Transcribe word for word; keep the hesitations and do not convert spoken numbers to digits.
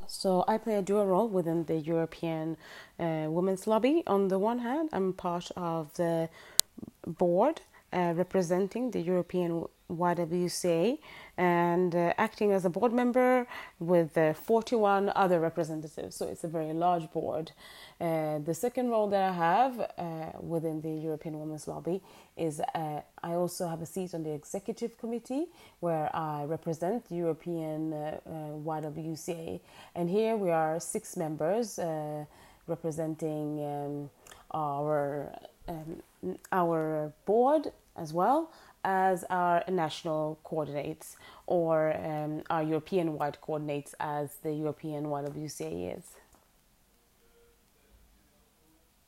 So I play a dual role within the European uh, Women's Lobby. On the one hand, I'm part of the board uh, representing the European Y W C A and uh, acting as a board member with uh, forty-one other representatives. So it's a very large board. Uh, the second role that I have uh, within the European Women's Lobby is uh, I also have a seat on the executive committee where I represent the European uh, uh, Y W C A. And here we are six members uh, representing um, our um, our board as well as our national coordinates or um, our European-wide coordinates as the European Y W C A is.